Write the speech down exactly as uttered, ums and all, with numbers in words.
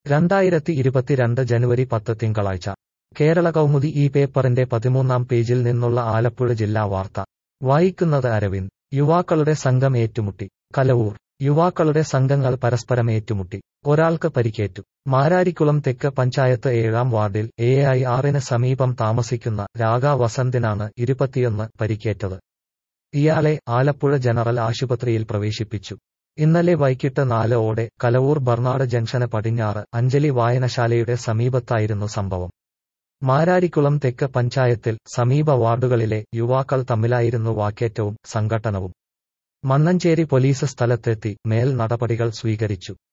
രണ്ടായിരത്തി ഇരുപത്തിരണ്ട് ജനുവരി പത്ത് തിങ്കളാഴ്ച കേരള കൗമുദി ഈ പേപ്പറിന്റെ പതിമൂന്നാം പേജിൽ നിന്നുള്ള ആലപ്പുഴ ജില്ലാ വാർത്ത വായിക്കുന്നത് അരവിന്ദ്. യുവാക്കളുടെ സംഘം ഏറ്റുമുട്ടി. കലവൂർ. യുവാക്കളുടെ സംഘങ്ങൾ പരസ്പരം ഏറ്റുമുട്ടി. ഒരാൾക്ക് പരിക്കേറ്റു. മാരാരിക്കുളം തെക്ക് പഞ്ചായത്ത് ഏഴാം വാർഡിൽ എ ഐ ആറിന് സമീപം താമസിക്കുന്ന രാഗ വസന്തിനാണ് ഇരുപത്തിയൊന്ന് പരിക്കേറ്റത്. ഇയാളെ ആലപ്പുഴ ജനറൽ ആശുപത്രിയിൽ പ്രവേശിപ്പിച്ചു. ഇന്നലെ വൈകിട്ട് നാല് ഓടെ കലവൂർ ബർണാട് ജംഗ്ഷന് പടിഞ്ഞാറ് അഞ്ജലി വായനശാലയുടെ സമീപത്തായിരുന്നു സംഭവം. മാരാരിക്കുളം തെക്ക് പഞ്ചായത്തിൽ സമീപ വാർഡുകളിലെ യുവാക്കൾ തമ്മിലായിരുന്നു വാക്കേറ്റവും സംഘട്ടനവും. മണ്ണഞ്ചേരി പോലീസ് സ്ഥലത്തെത്തി മേൽ നടപടികൾ സ്വീകരിച്ചു.